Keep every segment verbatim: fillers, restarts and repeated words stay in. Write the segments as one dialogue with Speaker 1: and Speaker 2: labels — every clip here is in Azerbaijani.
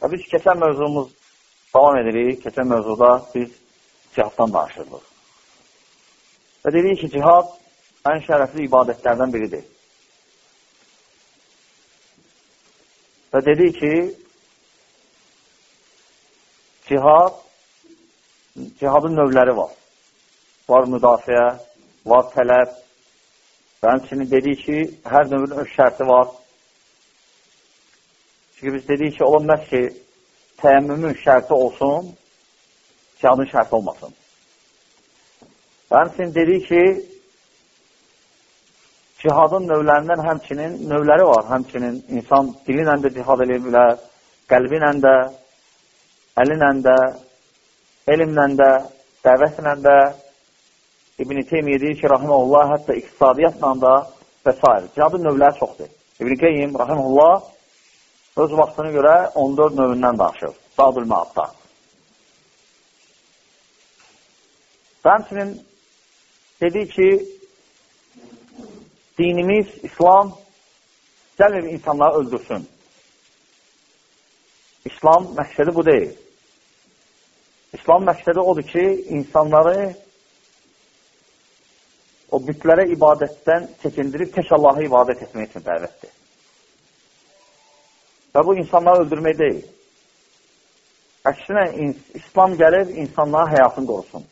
Speaker 1: Və biz keçən mövzumuz davam edirik. Keçən mövzuda biz cihaddan danışırdıq. Və dedik ki, cihad ən şərəfli ibadətlərdən biridir. Və dedik ki, cihad, cihadın növləri var. Var müdafiə, var tələb. Və həmçinin dedik ki, hər növün öz şərti var. Çünki biz dedik ki, olunməz ki, təyəmmümün şərti olsun, cihadın şərti olmasın. Və həmçinin dedik ki, cihadın növlərindən həmçinin növləri var. Həmçinin insan dilinlə də cihad edə bilər, qəlbinlə də, əlinlə də, elmlə də, dəvətlə də. İbn-i Teymiyyə deyir ki, rahiməhullah, hətta iqtisadiyyatla da və s. Cihadın növləri çoxdur. İbn-i Qeyyim, rahiməhullah, öz vaxtına görə on dörd növündən danışır. Zadul Maadda. Və həmçinin dedik ki, dinimiz, İslam gəlmir insanları öldürsün. İslam məqsədi bu deyil. İslam məqsədi odur ki, insanları o bütlərə ibadətdən çəkindirib tək Allah'a ibadət etmək üçün dəvətdir. Və bu insanları öldürmək deyil. Əksinə, İslam gəlib insanların həyatını qorusun.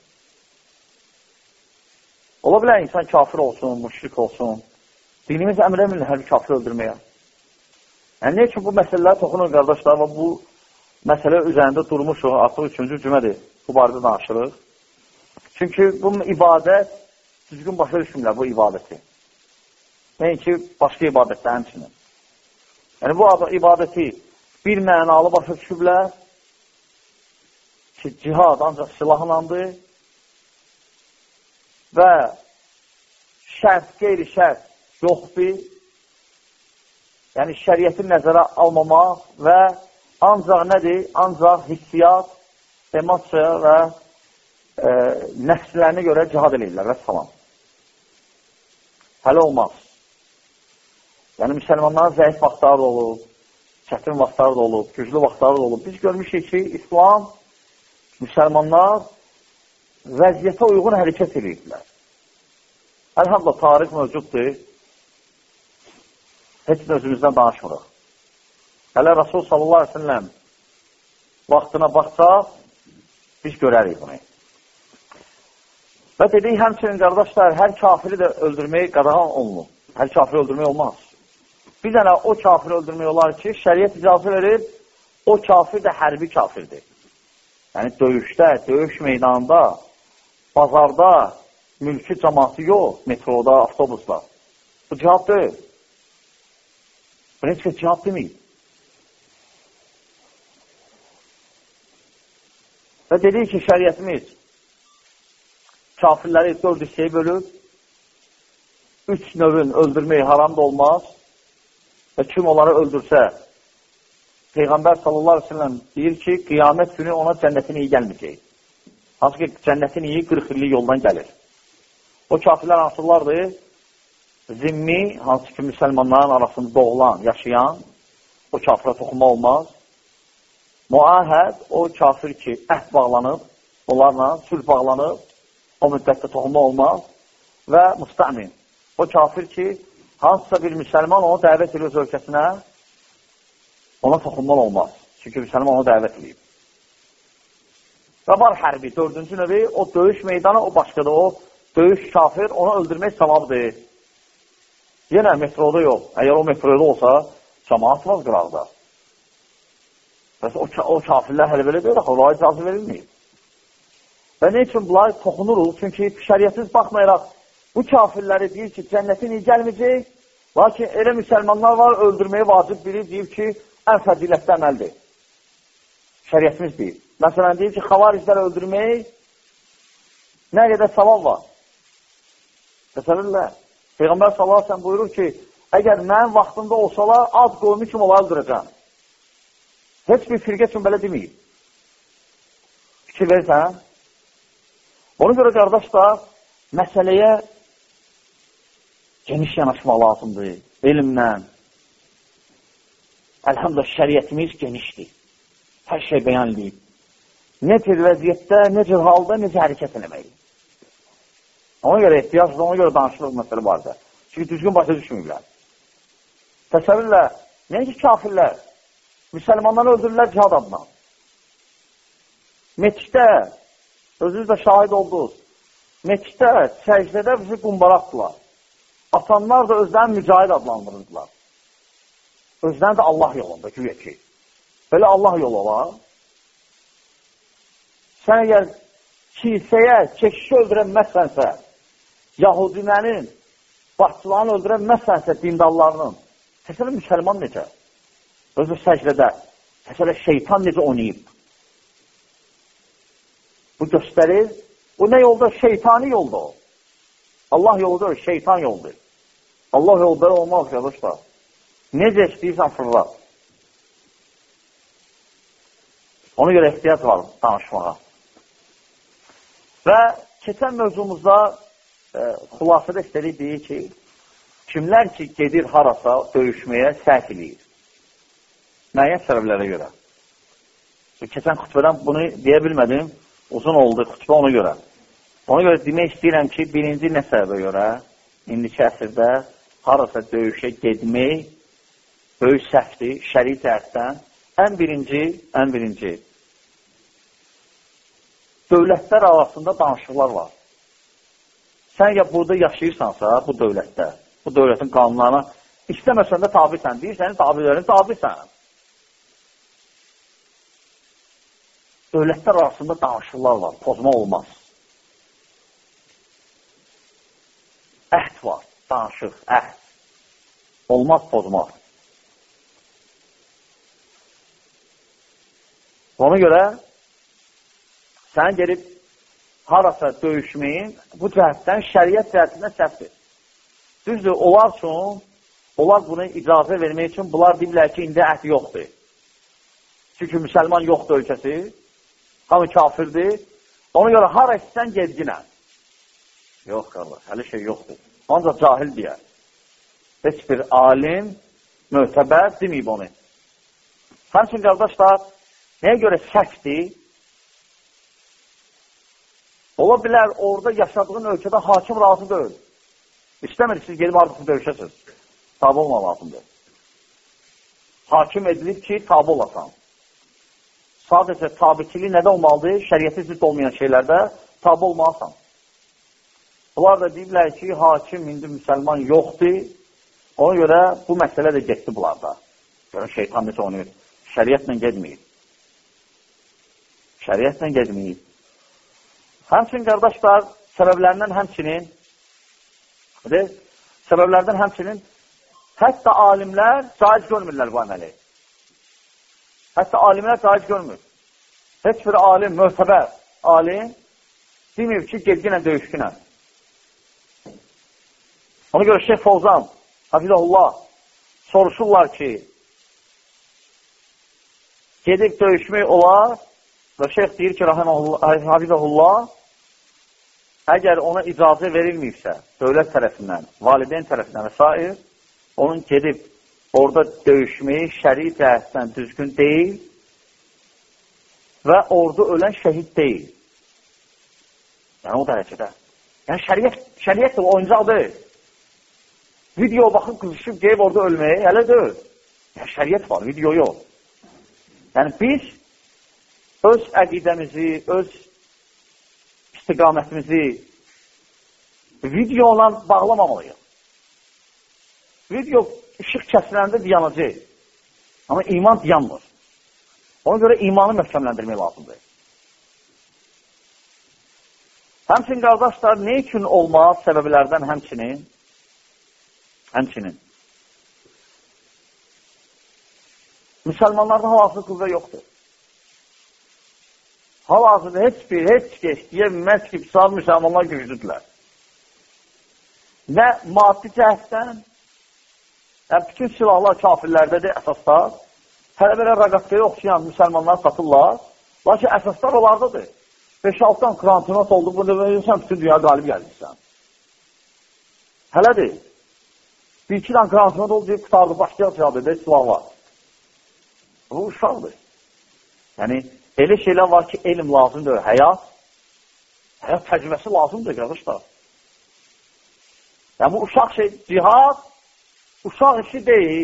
Speaker 1: Ola bilər insan kafir olsun, müşrik olsun. Dinimiz əmr emirlər hər bir kafir öldürməyə. Yəni, ne üçün bu məsələlər toxunur, qardaşlar, və bu məsələ üzərində durmuşuq, artıq üçüncü cümədir, bu barədə danışırıq. Çünki bu ibadət düzgün başa düşmürlər bu ibadəti. Nəinki başqa ibadətdə həmçinin. Yəni, bu ibadəti bir mənalı başa düşürlər ki, cihad ancaq silahlandır və şərt, qeyri-şərt yoxdur. Yəni, şəriyyəti nəzərə almamaq və ancaq nədir? Ancaq hissiyat, emosiya və e, nəfslərinə görə cihad edirlər və salam. Hələ olmaz. Yəni, müsəlmanların zəif vaxtları da olub, çətin vaxtları da olub, güclü vaxtları da olub. Biz görmüşük ki, İslam, müsəlmanlar vəziyyətə uyğun hərəkət edirlər. Əlhamdülillah, tarix mövcuddur. Heç özümüzdən danışmırıq. Hələ Rasul sallallahu aleyhi ve sellem vaxtına baxsaq, biz görərik bunu. Və dedik, həmçinin qardaşlar, hər kafiri də öldürməyi qadağan olunur. Hər kafiri öldürmək olmaz. Bir dənə o kafiri öldürmək olar ki, şəriət icazə verir, o kafir də hərbi kafirdir. Yəni, döyüşdə, döyüş meydanında, bazarda, mülki cəmatı yox, metroda, avtobusda. Bu cihad deyil. Bu heç ki, cihad deməyib. Və dedik ki, şəriətimiz kafirləri dörd hissəyə bölüb, üç növün öldürməyi haram da olmaz və kim onları öldürsə, Peyğəmbər sallallahu aleyhi ve sellem deyir ki, qiyamət günü ona cənnətin iyi gəlməyəcək. Hansı ki, cənnətin iyi qırx illik yoldan gəlir. O kafirlər hansılardır? Zimmi, hansı ki, müsəlmanların arasında doğulan, yaşayan, o kafirə toxunma olmaz. Muahəd, o kafir ki, əhd bağlanıb, onlarla sülh bağlanıb, o müddətdə toxunma olmaz. Və müstəmin, o kafir ki, hansısa bir müsəlman onu dəvət edir öz ölkəsinə, ona toxunmalı olmaz. Çünki müsəlman onu dəvət edir. Və var hərbi, dördüncü növü, o döyüş meydanı, o başqadır, o döyüş kafir, onu öldürmək savabdır. Yenə metroda yox. Əgər o metroda olsa, cəmaat var qıraqda. Bəs o, o kafirlər hələ belə deyil, onlara icazə verilməyib. Və nə üçün bunlar toxunuruq? Çünki şəriyyətimiz baxmayaraq, bu kafirləri deyir ki, cənnətin iyi gəlməyəcək, lakin elə müsəlmanlar var, öldürməyi vacib biri deyir ki, ən fəzilətli əməldir. Şəriyyətimiz deyir. Məsələn, deyir ki, xavaricləri öldürmək nə qədər savab var? Məsələn, Peyğəmbər sallallahu aleyhi ve sellem buyurur ki, əgər mənim vaxtımda olsalar, az qoyumu kimi onları öldürəcəm. Heç bir firqə üçün belə deməyib. Fikir verirsən? Ona görə qardaşlar, məsələyə geniş yanaşmaq lazımdır, elmlə. Əlhamdülillah, şəriyyətimiz genişdir. hər şey bəyan edib. Nə tür vəziyyətdə, nə tür halda, necə hərəkət eləmək. Ona görə ehtiyacdır, ona görə danışılıq məsələ vardır. Çünki düzgün başa düşmürlər. Təsəvvürlə, nəinki kafirlər, müsəlmanları öldürürlər cihad adına. Meçdə, özünüz də şahid oldunuz, meçdə, səcdədə bizi qumbaraqdılar. Atanlar da özlərini mücahid adlandırırdılar. Özlərini də Allah yolunda, güya ki. Belə Allah yolu olar. Sən əgər kilsəyə çəkişi öldürənməzsənsə, Yahudilərin başçılarını öldürənməzsənsə, dindarlarının, təsələ müsəlman necə? Özü səcdədə, təsələ şeytan necə oynayıb? Bu göstərir, bu nə yolda? Şeytani yolda o. Allah yoludur, şeytan yoldur. Allah yolu belə olmaz, qardaşlar. Necə istəyirsən fırla. Ona görə ehtiyac var danışmağa. Və keçən mövzumuzda e, xülasədə istədik deyir ki, kimlər ki gedir harasa döyüşməyə səhv eləyir. Müəyyən səbəblərə görə. Keçən xütbədən bunu deyə bilmədim, uzun oldu xütbə ona görə. Ona görə demək istəyirəm ki, birinci nə səbəbə görə, indiki əsrdə harasa döyüşə gedmək böyük səhvdir, şəri cəhətdən. Ən birinci, ən birinci, dövlətlər arasında danışıqlar var. Sən ya burada yaşayırsansa, bu dövlətdə, bu dövlətin qanunlarına istəməsən də tabisən, deyirsən, tabilərin tabisən. Dövlətlər arasında danışıqlar var, pozma olmaz. Əhd var, danışıq, əhd. Olmaz pozmaq. Ona görə sən gelib harasa döyüşməyin bu cəhətdən şəriət cəhətindən səhvdir. Düzdür, onlar üçün, onlar bunu icazə vermək üçün bunlar deyirlər ki, indi əhd yoxdur. Çünki müsəlman yoxdur ölkəsi, hamı kafirdir. Ona görə hara istsən gezginə. Yox, qardaş, hələ şey yoxdur. Ancaq cahil deyər. Heç bir alim, möhtəbər deməyib onu. Həmçin, qardaşlar, nəyə görə səhvdir? Ola bilər, orada yaşadığın ölkədə hakim razı deyil. İstəmir, siz gelib artıq döyüşəsiniz. Tabi olma lazımdır. Hakim edilib ki, tabi olasan. Sadəcə tabikili nədə olmalıdır? Şəriyyəti zidd olmayan şeylərdə tabi olmalısan. Bunlar da deyiblər ki, hakim indi müsəlman yoxdur. Ona görə bu məsələ də getdi bunlarda. Görün, şeytan necə onu şəriyyətlə gedməyib. Şəriyyətlə gedməyib. Həmçinin, qardaşlar, səbəblərindən həmçinin, səbəblərdən həmçinin, hətta alimlər caiz görmürlər bu əməli. Hətta alimlər caiz görmür. Heç bir alim, möhtəbər alim deməyib ki, gedginə, döyüşkünə. Ona görə Şeyh Fovzan, Hafizəhullah, soruşurlar ki, gedib döyüşmək olar və Şeyh deyir ki, Hafizəhullah, əgər ona icazə verilməyibsə, dövlət tərəfindən, valideyn tərəfindən və s. onun gedib orada döyüşməyi şəri cəhətdən düzgün deyil və orada ölən şəhid deyil. Yəni o dərəcədə. Yəni şəriət, şəriət də oyuncaq deyil. Video baxıb qızışıb geyib orada ölməyi hələ deyil. Yəni şəriət var, video yox. Yəni biz öz əqidəmizi, öz istiqamətimizi video ilə bağlamamalıyıq. Video işıq kəsiləndə dayanacaq. Amma iman dayanmır. Ona görə imanı möhkəmləndirmək lazımdır. Həmçinin, qardaşlar, ne üçün olmaz səbəblərdən həmçinin? Həmçinin. Müsəlmanlarda hal-hazırda qüvvə yoxdur. Hal-hazırda heç bir, heç keç deyə bilməz ki, sağ müsəlmanlar güclüdürlər. Nə maddi cəhətdən, yəni bütün silahlar kafirlərdədir əsaslar. Hələ belə rəqətləri oxşayan müsəlmanlar satırlar. Lakin əsaslar onlardadır. beş-altıdan krantinat oldu, bunu verirsən, bütün dünya qalib gəlirsən. Hələdir. Bir-ikidən krantinat oldu, deyib, qutardı, başlayaq cavab edir, silah var. Bu uşaqdır. Yəni, elə şeylər var ki, elm lazımdır, həyat, həyat təcrübəsi lazımdır, qardaşlar. Yəni, bu uşaq şey, cihad, uşaq işi deyil.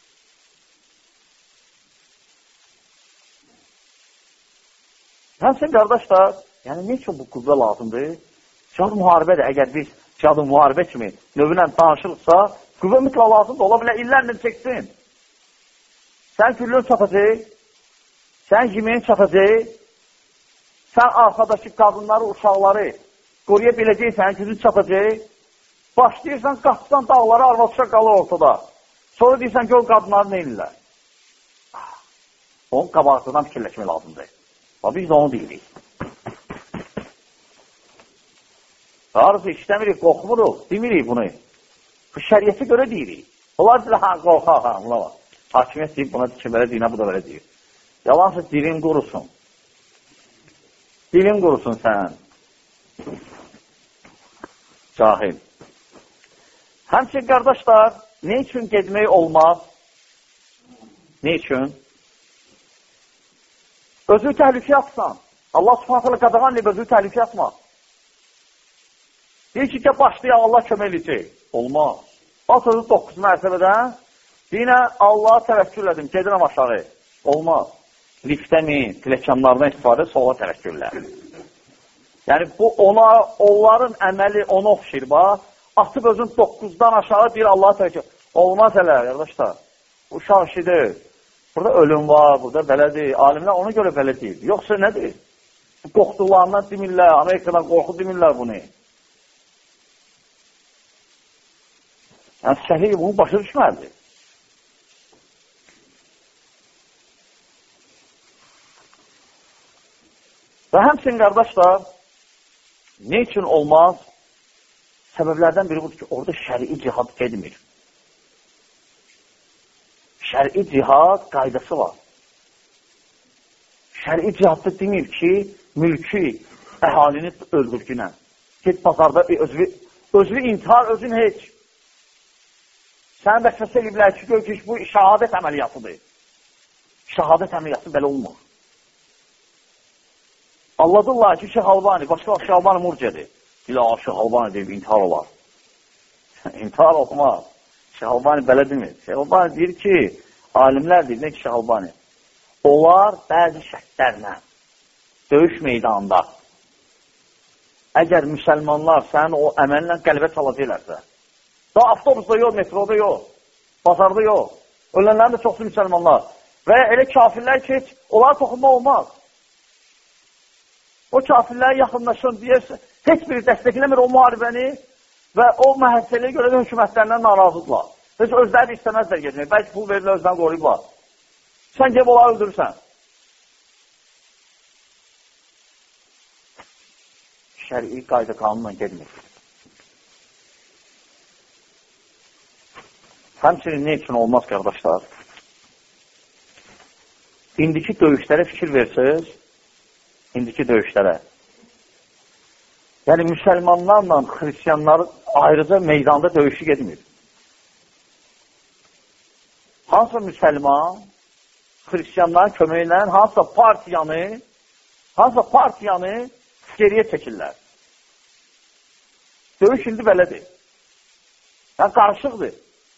Speaker 1: Həmsin, qardaşlar, yəni, ne üçün bu qüvvə lazımdır? Cihad müharibədir, əgər biz cihadı müharibə kimi növünə danışırıqsa, qüvvə mütləq lazımdır, ola bilər, illərlə çəksin. Sən güllün çatacaq, sən yemeğin çatacaq, sən arxadakı qadınları, uşaqları qoruya biləcəksən, gücün çatacaq, başlayırsan, qaçsan dağları, arvadışa qalır ortada. Sonra deyirsən ki, o qadınları neynirlər? Onun qabaqlıqdan fikirləşmək lazımdır. Biz də onu deyirik. Arzu işləmirik, qorxmuruq, demirik bunu. Bu şəriyyəti görə deyirik. Onlar deyir, ha, qorxa, ha, buna var. Hakimiyyət deyib, buna ki, belə deyinə, bu da belə deyir. Yalansa dilin qurusun. Dilin qurusun sən. Cahil. Həmçin, qardaşlar, ne üçün gedmək olmaz? Ne üçün? Özü təhlükə atsan. Allah subhanətələ qadağan edib, özü təhlükə atma. Deyir ki, başlayaq, Allah kömək edəcək. Olmaz. Atırdı doqquz mərtəbədən, yine Allah'a təvəkkül edim, gedirəm aşağı. Olmaz. Liftəni, pləkanlardan istifadə sola təvəkküllər. Yəni, bu ona, onların əməli ona oxşir, bax. Atıb özün doqquzdan aşağı deyir Allah'a təvəkkül. Olmaz hələ, qardaşlar. Bu uşaq işidir. Burada ölüm var, burada belədir. Alimlər ona görə belə deyir. Yoxsa nədir? Qorxduqlarından demirlər, Amerikadan qorxu demirlər bunu. Yəni, səhih bunu başa düşməlidir. Və həmçin, qardaşlar, ne üçün olmaz? Səbəblərdən biri budur ki, orada şəri cihad gedmir. Şəri cihad qaydası var. Şəri cihadda demir ki, mülki əhalini öldürgünə. Ged bazarda özü, özü intihar, özün heç. Sən vəsvəsə eliblər ki, gör ki, bu şəhadət əməliyyatıdır. Şəhadət əməliyyatı belə olmur. Anladırlar ki, Şeyh Albani, başqa Şeyh Albani murciədir. Dilə, Şeyh Albani deyib, intihar olar. İntihar olmaz. Şeyh Albani belə demir. Şeyh Albani deyir ki, alimlər deyir, nə ki Şeyh Albani? Onlar bəzi şərtlərlə döyüş meydanında əgər müsəlmanlar sənin o əməllə qəlbə çalacaqlarsa, da avtobusda yox, metroda yox, bazarda yox, ölənlərin də çoxsu müsəlmanlar və elə kafirlər ki, onlara toxunma olmaz. O kafirlərə yaxınlaşın deyərsə, heç biri dəstəkləmir o müharibəni və o məhəssəliyə görə də hökumətlərindən narazıdırlar. Heç özləri də istəməzlər gedmək. Bəlkə pul verirlər, özdən qoruyublar. Sən gəlib onları öldürürsən. Şəri qayda qanunla gedmir. Həmçinin ne üçün olmaz, qardaşlar? İndiki döyüşlərə fikir versiniz, indiki döyüşlərə. Yəni, müsəlmanlarla xristiyanlar ayrıca meydanda döyüşü gedmir. Hansısa müsəlman, xristiyanların köməklə hansısa partiyanı, hansısa partiyanı geriyə çəkirlər. Döyüş indi belədir. Yəni, qarışıqdır.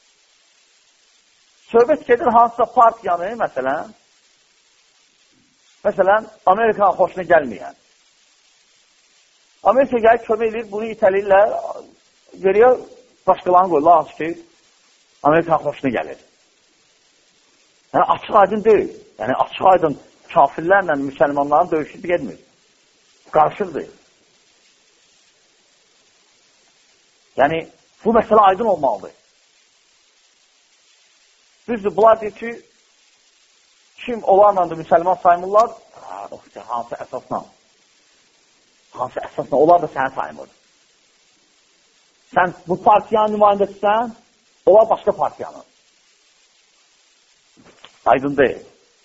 Speaker 1: Söhbət gedir hansısa partiyanı, məsələn, məsələn, Amerikanın xoşuna gəlməyən. Amerika gəlib kömək edir, bunu itəlirlər, geriyə başqalarını qoyurlar, hansı ki, Amerikanın xoşuna gəlir. Yəni, açıq aydın deyil. Yəni, açıq aydın kafirlərlə müsəlmanların döyüşü gedmir. Qarışıqdır. Yəni, bu məsələ aydın olmalıdır. Düzdür, bunlar deyir ki, kim onlarla da müsəlman saymırlar, hansı əsasla? Hansı əsasla? Onlar da səni saymır. Sən bu partiyanın nümayəndəsisən, onlar başqa partiyanın. Aydın deyil.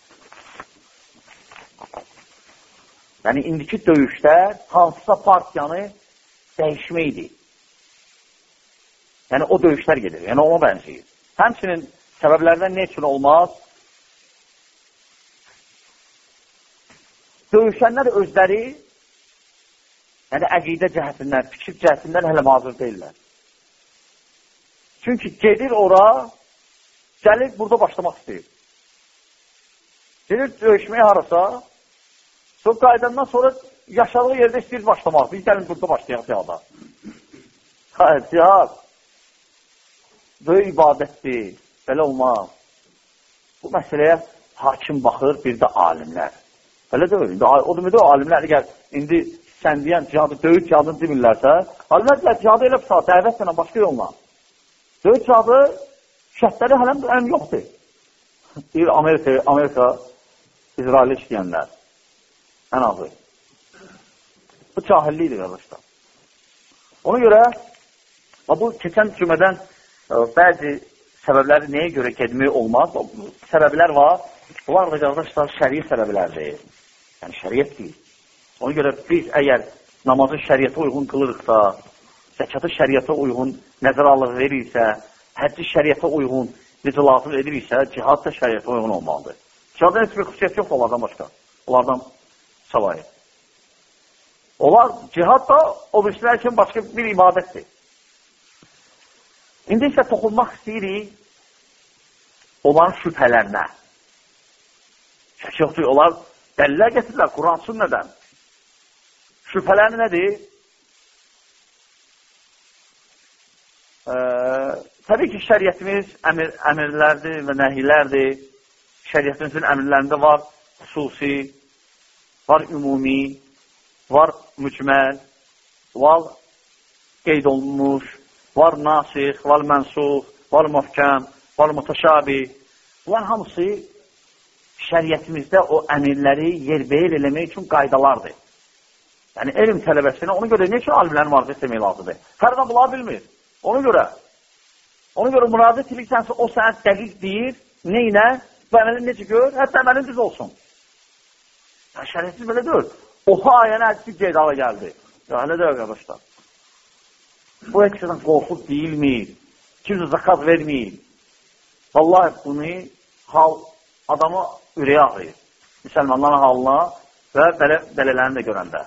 Speaker 1: Yəni, indiki döyüşlər hansısa partiyanı dəyişməkdir. Yəni, o döyüşlər gedir. Yəni, ona bənzəyir. Həmçinin səbəblərdən ne üçün olmaz? döyüşənlər özləri, yəni əqidə cəhətindən, fikir cəhətindən hələ mazur deyirlər. Çünki gedir ora, gəlir burada başlamaq istəyir. Gedir döyüşməyə harasa, sonra qaydandan sonra yaşadığı yerdə istəyir başlamaq. Biz gəlin burada başlayaq cihada. Hayır, cihad böyük ibadətdir, belə olmaz. Bu məsələyə hakim baxır, bir də alimlər. Belə deyil. O deməkdir, o alimlər əgər indi sən deyən cihadı, döyüş cihadını demirlərsə, alimlər deyər, cihadı elə bir saat, dəvətlə, başqa yolla. Döyüş cihadı şərtləri hələm ən yoxdur. Deyir, Amerika, Amerika İsraili işləyənlər. Ən azı. Bu cahillikdir, qardaşlar. Ona görə, bu keçən cümədən bəzi səbəbləri nəyə görə gedmək olmaz? Səbəblər var. Bunlar da, qardaşlar, şəriət səbəblərdir. Yəni, şəriət deyil. Ona görə biz əgər namazı şəriətə uyğun qılırıqsa, zəkatı şəriətə uyğun nəzərə alıq verirsə, həcci şəriətə uyğun necə lazım ediriksə, cihad da şəriətə uyğun olmalıdır. Cihadın heç bir xüsusiyyət yoxdur onlardan başqa. Onlardan savayı. Onlar, cihad da o birisilər üçün başqa bir ibadətdir. İndi isə toxunmaq istəyirik onların şübhələrinə. Şək yoxdur, onlar dəlilər gətirirlər, Quran sünnədən. Şübhələri nədir? Ee, təbii ki, şəriyyətimiz əmir, əmirlərdir və nəhilərdir. Şəriyyətimizin əmirlərində var xüsusi, var ümumi, var mücməl, var qeyd olunmuş, var nasix, var mənsux, var möhkəm, var mütəşabi. Bunlar hamısı şəriyyətimizdə o əmirləri yerbəyər eləmək üçün qaydalardır. Yəni, elm tələbəsinə, ona görə neçə alimlərin müraciət etmək lazımdır? Hər adam bunları bilmir. Ona görə, ona görə müraciət edirsənsə, o sənə dəqiq deyir, neynə, bu əməlin necə gör, hətta əməlin düz olsun. Yəni, şəriyyətsiz belə deyil. Oha ayəni hədisi qeydağa gəldi. Ya, hələ deyil, qardaşlar. Bu həkisədən qorxub deyilmir. Kimsə zakat vermir. Vallahi bunu hal adamı ürəyə ağrıyır. Müsəlmanların halına və belə, belələrini də görəndə.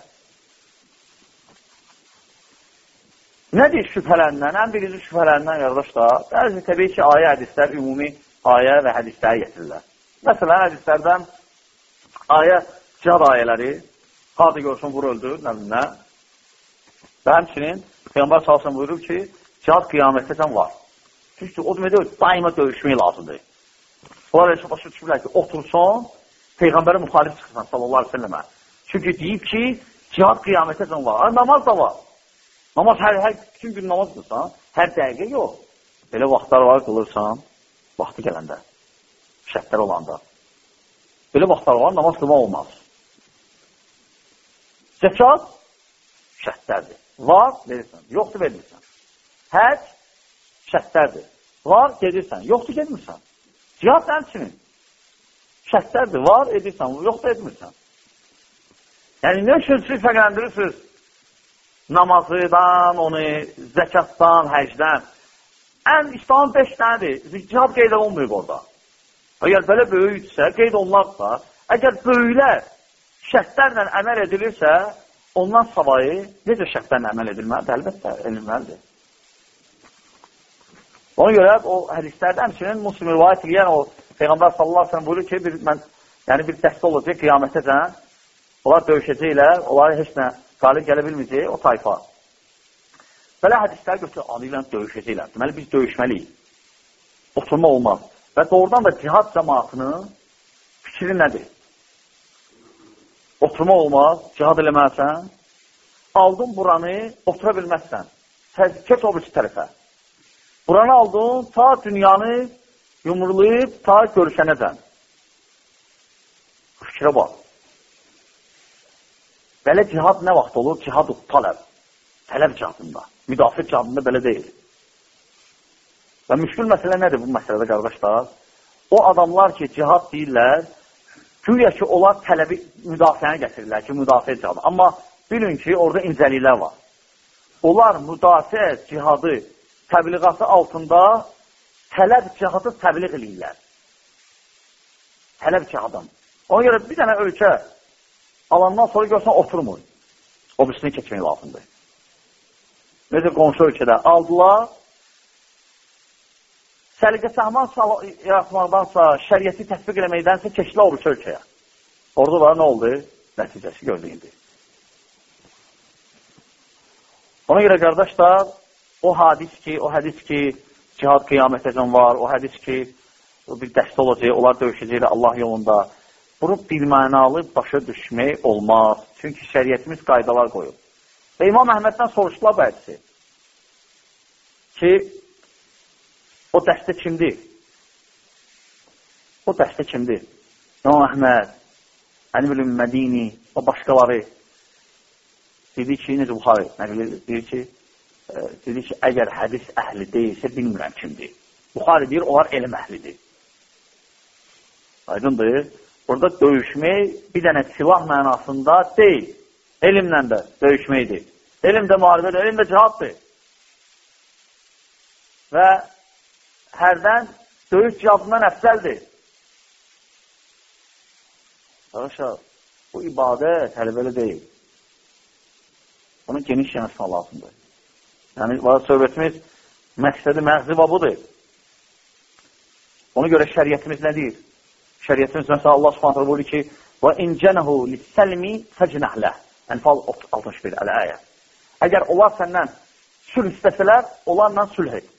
Speaker 1: Nədir şübhələrindən? Ən birinci şübhələrindən, qardaşlar, bəzi təbii ki, ayə, hədislər, ümumi ayə və hədisləri getirirlər. Məsələn, hədislərdən ayə, cihad ayələri, harada görsün, vur öldür, nəbinə. Və həmçinin, Peyğəmbər salsın buyurur ki, cihad qiyamətdəsən var. Çünki o deməkdir, daima döyüşmək lazımdır. Onlar elə başa düşürlər ki, otursun, Peyğəmbərə müxalif çıxırsan, sallallahu aleyhi ve sellemə. Çünki deyib ki, cihad qiyamətdəsən var. Namaz da var. Namaz hər, hər bütün gün namaz qılırsan, hər dəqiqə yox. Belə vaxtlar var, qılırsan, vaxtı gələndə, şərtlər olanda. Belə vaxtlar var, namaz qılmaq olmaz. Zəkat, şərtlərdir. Var, verirsən, yoxdur, verirsən. Həc, şərtlərdir. Var, gedirsən, yoxdur, gedirsən. Cihad həmçinin, şərtlərdir. Var, edirsən, yoxdur, etmirsən. Yəni, nə üçün siz fərqləndirirsiniz? Namazıdan, onu, zəkatdan, həcdən. Ən İslamın beş dənədir. Cihad qeyd olunmuyor orada. Əgər belə böyüksə, qeyd olunarsa, əgər böyüklər şərtlərlə əməl edilirsə, ondan savayı necə şərtlərlə əməl edilməlidir? Əlbəttə, edilməlidir. Ona görə o hədislərdə həmçinin Müslim rivayət edən o Peyğəmbər sallallahu aleyhi ve sellem buyurur ki, bir, mən, yəni bir dəstə olacaq qiyamətəcən, onlar döyüşəcəklər, onları heç nə qalib gələ bilməyəcək, o tayfa. Belə hədislər götürür, adı ilə döyüşəcəklər. Deməli, biz döyüşməliyik. Oturma olmaz. Və doğrudan da cihad cəmaatının fikri nədir? Oturma olmaz, cihad eləməlisən, aldın buranı, otura bilməzsən. Keç o birisi tərəfə. Buranı aldın, ta dünyanı yumrulayıb, ta görüşənəcən. Fikrə bax. Belə cihad nə vaxt olur? Cihad tələb. Tələb cihadında. Müdafiə cihadında belə deyil. Və müşkül məsələ nədir bu məsələdə, qardaşlar? O adamlar ki, cihad deyirlər, güya ki, onlar tələbi müdafiəni gətirirlər ki, müdafiə cihadı. Amma bilin ki, orada incəliklər var. Onlar müdafiə cihadı təbliğatı altında tələb cihadı təbliğ edirlər. Tələb cihadım. Ona görə bir dənə ölkə Alandan sonra görsən oturmur. O birisini keçmək lazımdır. Necə qonşu ölkədə aldılar, səliqə səhman yaratmaqdansa, şəriyyəti təsbiq eləməkdənsə keçdilər oruç ölkəyə. Orada da nə oldu? Nəticəsi gördüyündür. Ona görə qardaşlar, o hadis ki, o hədis ki, cihad qiyamətəcən var, o hədis ki, bir dəstə olacaq, onlar döyüşəcəklər Allah yolunda. Bunu bilmənalı başa düşmək olmaz. Çünki şəriyyətimiz qaydalar qoyub. Və İmam Əhməddən soruşdular bəlkisi ki, o dəstə kimdir? O dəstə kimdir? İmam Əhməd, Əlibül Mədini, o başqaları dedi ki, necə Buxarı deyir ki, e, dedi ki, əgər hədis əhli deyilsə, bilmirəm kimdir. Buxarı deyir, onlar elm əhlidir. Aydındır. Burada döyüşmək bir dənə silah mənasında deyil. Elmlə də döyüşməkdir. Elm də müharibədir, elm də cihaddır. Və hərdən döyüş cihadından əfsəldir. Arkadaşlar, bu ibadət hələ belə deyil. Bunun geniş yanaşma lazımdır. Yəni, söhbətimiz məqsədi məğziba budur. Ona görə şəriyyətimiz nə deyir? Şəriyyətimiz məsələn Allah Subhanahu buyurur ki: "Və in canahu lis-salmi fajnah lah." Enfal altmış bir əl-ayə. Əgər onlar səndən sülh istəsələr, onlarla sülh et.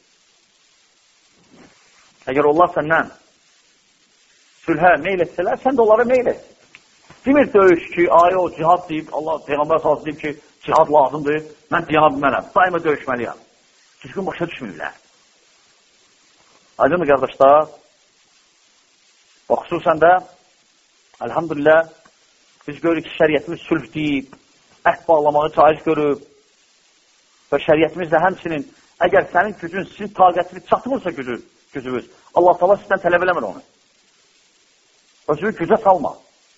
Speaker 1: Əgər onlar səndən sülhə meyl etsələr, sən də onlara meyl et. Demir döyüş ki, ayə o cihad deyib, Allah Peyğəmbər sallallahu deyib ki, cihad lazımdır, mən cihad mənəm, daima döyüşməliyəm. Düzgün başa düşmürlər. Aydınmı qardaşlar? Və xüsusən də, əlhamdülillah, biz görürük ki, şəriyyətimiz sülh deyib, əhd bağlamağı caiz görüb və şəriyyətimiz də həmçinin, əgər sənin gücün, sizin taqətiniz çatmırsa gücü, gücünüz, Allah təala sizdən tələb eləmir onu. Özünü gücə salma.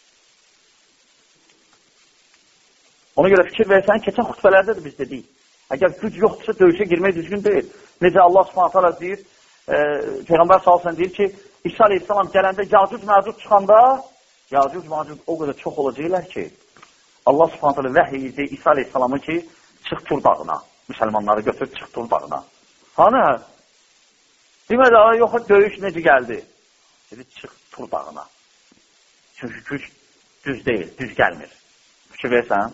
Speaker 1: Ona görə fikir versən, keçən xütbələrdə də biz dedik. Əgər güc yoxdursa, döyüşə girmək düzgün deyil. Necə Allah Subhanahu taala deyir, e, Peyğəmbər sallallahu deyir ki, İsa aleyhissalam gələndə Yacuc Məcuc çıxanda, Yacuc Məcuc o qədər çox olacaqlar ki, Allah Subhanahu taala vəhiy edir İsa aleyhissalamı ki, çıx Tur dağına, müsəlmanları götür, çıx Tur dağına. Hani? Demədə, yox, döyüş necə gəldi? Dedi, çıx Tur dağına. Çünki güc düz deyil, düz gəlmir. Fikir versən?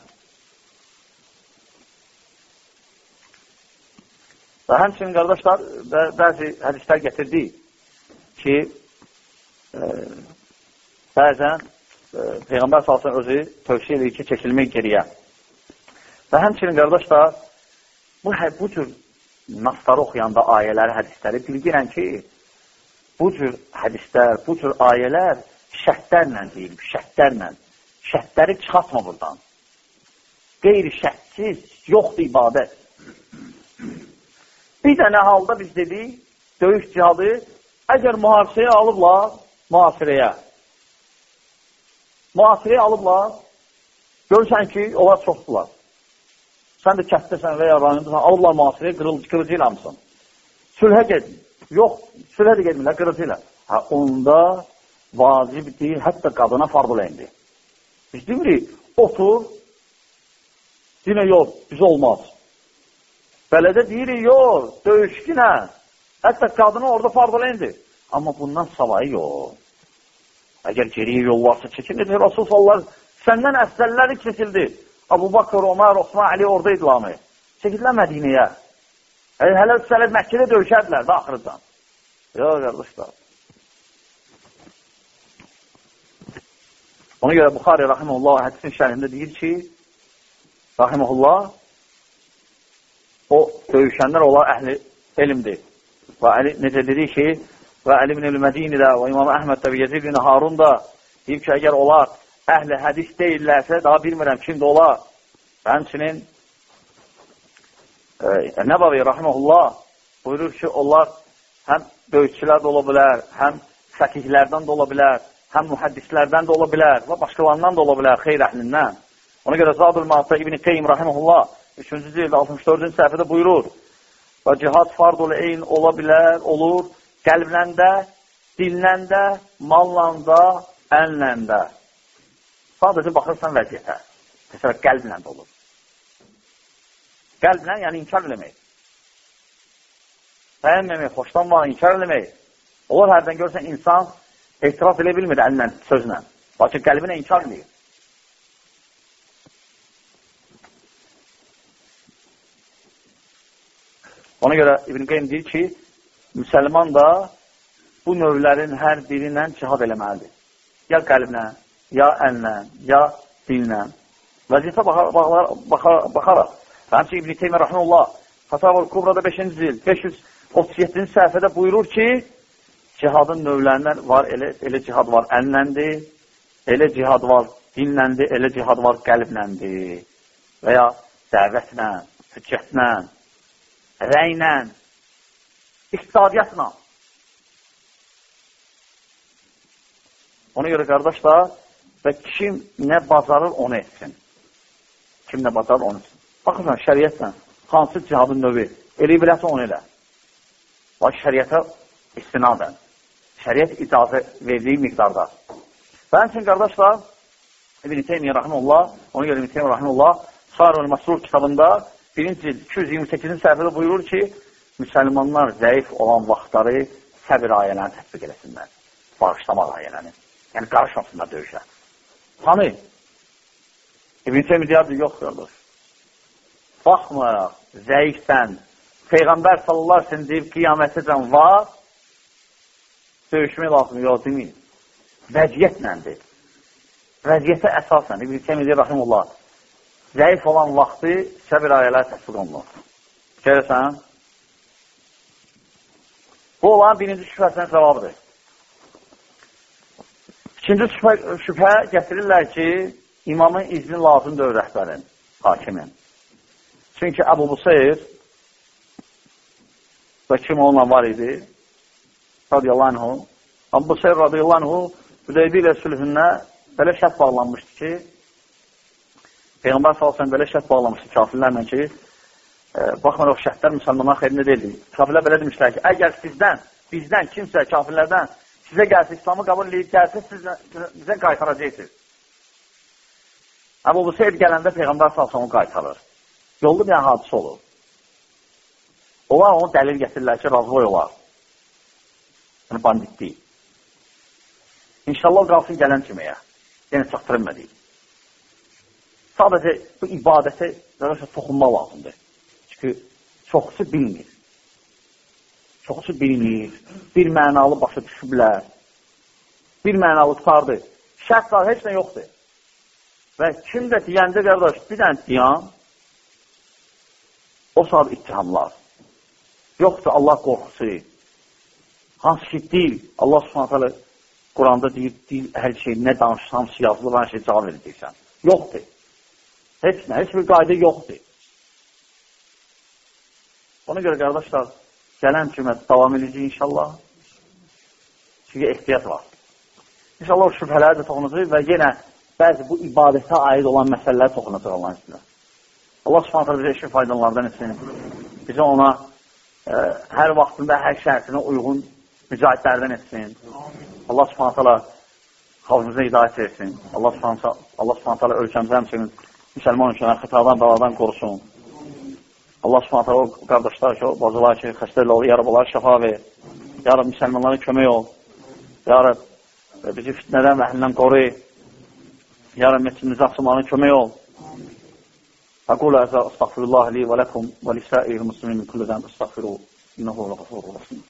Speaker 1: Və həmçinin, qardaşlar, bəzi hədislər gətirdik ki, e, bəzən e, Peyğəmbər salsın özü tövsiyə edir ki, çəkilmək geriyə. Və həmçinin, qardaşlar, bu, bu cür nasları oxuyanda ayələri, hədisləri bildirən ki, bu cür hədislər, bu cür ayələr şərtlərlə deyil, şərtlərlə. Şərtləri çıxartma buradan. Qeyri-şərtsiz yoxdur ibadət. Bir dənə halda biz dedik, döyüş cihadı, əgər mühasirəyə alıblar, mühasirəyə, mühasirəyə alıblar, görürsən ki, onlar çoxdular. Sən də kəstəsən və ya rayondasan, alıblar mühasirəyə, qırıcı ilə mısın? Sülhə gedin. Yox, sülhə də gedmirlər, qırıcı ilə. Hə, onda vacib deyil, hətta qadına fardıla indi. Biz demirik, otur, yine yox, biz olmaz. Belədə deyirik, yox, döyüşkünə, hətta qadını orada fardıla indi. Amma bundan savayı yox. Əgər geriyə yol varsa çəkin, necə Rasul sallallahu səndən əfsəlləri çəkildi. Abu Bakr, Ömər, Osman, Ali oradaydılar mı? Çəkildilər Mədinəyə. Hələ üstələ Məkkədə döyüşərdilər də axırıdan. Yox, qardaşlar. Ona görə Buxari Rahimullah hədisin şərhində deyir ki, Rahimullah, o döyüşənlər onlar əhli elmdir. Və Əli, necə dedi ki, və Əli ibn el-Mədini də, və İmam Əhməd də, və Yezid ibn Harun da deyib ki, əgər onlar əhli hədis deyillərsə, daha bilmirəm kimdə olar. Və həmçinin e, Nəbavi Rahimullah buyurur ki, onlar həm döyüşçülər də ola bilər, həm fəkihlərdən də ola bilər, həm mühəddislərdən də ola bilər və başqalarından da ola bilər, xeyr əhlindən. Ona görə Zadul Ma'atda İbn-i Qeym Rahimullah üçüncü cildə altmış dördüncü səhifədə buyurur və cihad fardul eyn ola bilər, olur qəlbləndə, dilləndə, malləndə, əlləndə. Sadəcə baxırsan vəziyyətə. Təsəvvür, qəlblə də olur. Qəlblə, yəni inkar eləmək. Bəyənməmək, xoşlanmaq, inkar eləmək. Olur, hərdən görsən, insan etiraf elə bilmir əllə, sözlə. Lakin qəlbinə inkar eləyir. Ona görə İbn Qeym deyir ki, müsəlman da bu növlərin hər birindən cihad eləməlidir. Ya qəlblə, ya əllə, ya dillə. Vəziyyətə baxaraq. Həmçə İbn Teymiyyə Rəhməlullah Fətavul Kubrada beşinci cil beş yüz otuz yeddinci səhifədə buyurur ki, cihadın növlərindən var, elə, elə cihad var əlləndi, elə cihad var dinləndi, elə cihad var qəlbləndi və ya dəvətlə, hüccətlə, rəylə, iqtisadiyyatla. Ona görə qardaşlar, və kim nə bacarır, onu etsin. Kim nə bacarır, onu etsin. Baxırsan, şəriyyətlə, hansı cihadın növü, elə biləsə onu elə. Lakin şəriyyətə istinadən, şəriyyət icazə verdiyi miqdarda. Və həmçinin qardaşlar, İbn Teymiyyə Rəhməlullah, ona görə İbn Teymiyyə Rəhməlullah, Sarı Məsrur kitabında birinci iki yüz iyirmi səkkizinci səhifədə buyurur ki, müsəlmanlar zəif olan vaxtları səbir ayələrini tətbiq eləsinlər. Bağışlamaq ayələrini. Yəni, qarışmasınlar döyüşə. Tanı. İbn Teymiyyə deyir, yox, qardaş. Baxmayaq, zəifsən, Peyğəmbər sallallahu əleyhi və səlləm deyib, qiyamətəcən var, döyüşmək lazım, yox, deməyin. Vəziyyətləndir. Vəziyyətə əsasən, İbn Teymiyyə Rəhməlullah, zəif olan vaxtı səbir ayələri təsdiq olunur. Görürsən? Bu olan birinci şübhəsinin cavabıdır. İkinci şübhə, şübhə gətirirlər ki, imamın izni lazım deyil rəhbərin, hakimin. Çünki Əbu Buseyr və kim onunla var idi? Radiyallahu anhu. Əbu Buseyr radiyallahu anhu Hüdeybiyyə sülhünə belə şərt bağlanmışdı ki, Peyğəmbər sallallahu əleyhi və səlləm belə şərt bağlamışdı kafirlərlə ki, e, baxmayaraq şərtlər müsəlmanların xeyrinə deyildi. Kafirlər belə demişlər ki, əgər sizdən, bizdən, kimsə kafirlərdən sizə gəlsə, İslamı qəbul edib gəlsə, bizə qaytaracaqsınız. Əbu Buseyr gələndə Peyğəmbər sallallahu əleyhi və səlləm onu qaytarır. Yolda bir hadisə olur. Onlar onu dəlil gətirirlər ki, razvoy olar. Yəni, banditlik. İnşallah qalsın gələn kimiyə. Yəni, çatdırılmədik. Sadəcə bu ibadətə toxunma lazımdır. Çünki çoxusu bilmir. Çoxusu bilmir. Bir mənalı başa düşüblər. Bir mənalı tutardı. Şərtlər heç nə yoxdur. Və kim də deyəndə, qardaş, bir dənə deyən, o saat ittihamlar. Yoxdur Allah qorxusu. Hansı ki, dil, Allah subhanət hələ Quranda deyir, dil, hər şey, nə danışır, hamısı yazılır, hər şey cavab edəcəksən. Yoxdur. Heç nə, heç bir qayda yoxdur. Ona görə, qardaşlar, gələn cümlə davam edəcək inşallah. Çünki ehtiyat var. İnşallah o şübhələri də toxunacaq və yenə bəzi bu ibadətə aid olan məsələləri toxunacaq Allahın üstünə. Allah subhanətlə bizə işin faydalardan etsin. Bizə ona e, hər vaxtında, hər şərtinə uyğun mücahidlərdən etsin. Allah subhanətlə xalqımıza hidayət etsin. Allah subhanətlə ölkəmizə həmçinin müsəlman ölkədən xətadan, baladan qorusun. Allah subhanətlə o qardaşlar ki, o bacılar ki, xəstələ olur, yarab onları şəfa ver. Yarab müsəlmanlara kömək ol. Yarab bizi fitnədən və əhlindən qoru. Yarab məscidimizi açılmalarına kömək ol. أقول هذا أستغفر الله لي ولكم ولسائر المسلمين من كل ذنب استغفروه إنه هو الغفور الرحيم